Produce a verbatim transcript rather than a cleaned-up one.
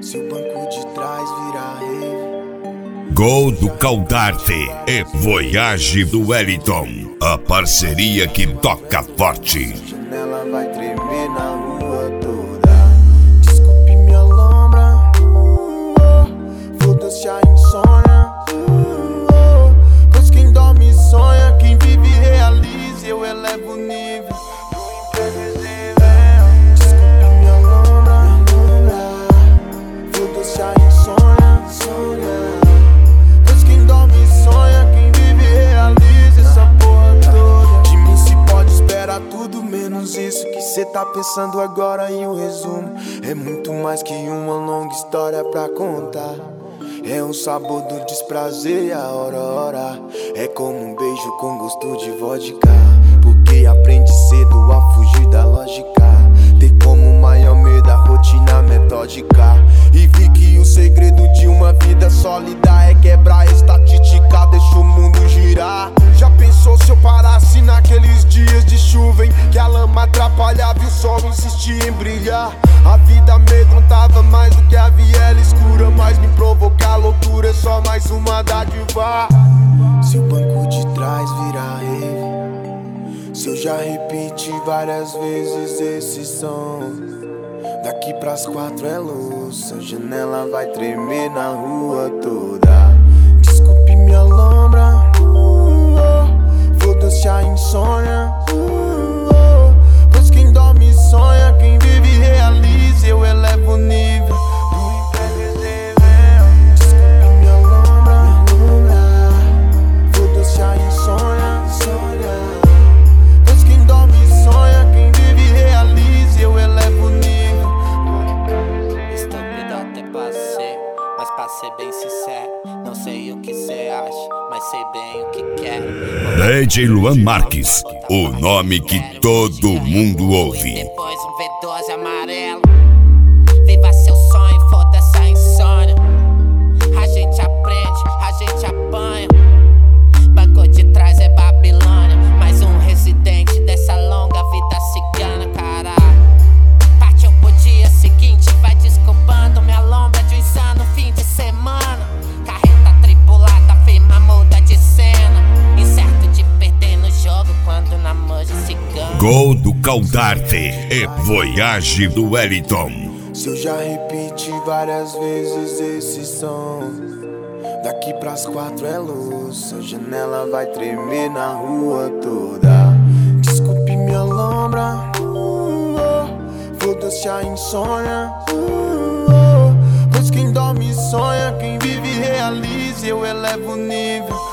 Se o banco de trás virar rave. Gol do Caldarte e Voyage do Wellington, a parceria que toca forte. A janela vai tremer na rua toda. Desculpe minha lombra, foda-se a insônia, pois quem dorme sonha, quem vive realiza. Eu elevo o nível do imprevisível. Desculpe minha lombra, foda-se a insônia, pois quem dorme sonha, quem vive realiza. Essa porra toda de mim se pode esperar tudo menos isso que cê tá pensando agora. E o resumo é muito mais que uma longa história pra contar. É o sabor do desprazer e a hora hora. É como um beijo com gosto de vodka, porque aprende cedo a fugir da lógica. Ter como maior medo a rotina metódica. E vi que o segredo de uma vida sólida é quebrar a estatística, deixa o mundo girar. Já pensou se eu parasse naqueles dias de chuva em que a lama atrapalhava e o sol insistia em brilhar? A vida amedrontava mais do que a viela escura, mas me provocar loucura é só mais uma dádiva. Se o banco de trás virar rave, se eu já repeti várias vezes esse som, daqui pras quatro é luz, a janela vai tremer na rua toda. Desculpe minha lombra, foda-se a insônia, pois quem dorme sonha, quem vive realiza. Eu elevo o nível do imprevisível. Desculpe minha lombra, foda-se a insônia, pois quem dorme sonha, quem vive realiza. Eu elevo o nível. Estúpido até passei, mas pra ser bem sincero, não sei o que cê acha, mas sei bem o que quero. D J Luan Marques, o nome que todo mundo ouve. Depois um V doze amarelo. Viva seu sonho, foda-se a insônia. A gente aprende, a gente apanha. Banco de trás é Babilônia, mais um residente dessa longa vida cigana, caralho. Partiu pro dia seguinte, vai desculpando minha lombra de um insano fim de semana. Carreta tripulada, firma muda de cena. Incerto de perder no jogo quando na moja se ganha. Gol do Caldarte e Voyage do Wellington. Se eu já repeti várias vezes esse som, daqui pras quatro é luz, a janela vai tremer na rua toda. Desculpe minha lombra, foda-se a insônia, pois quem dorme sonha, quem vive realiza. Eu elevo o nível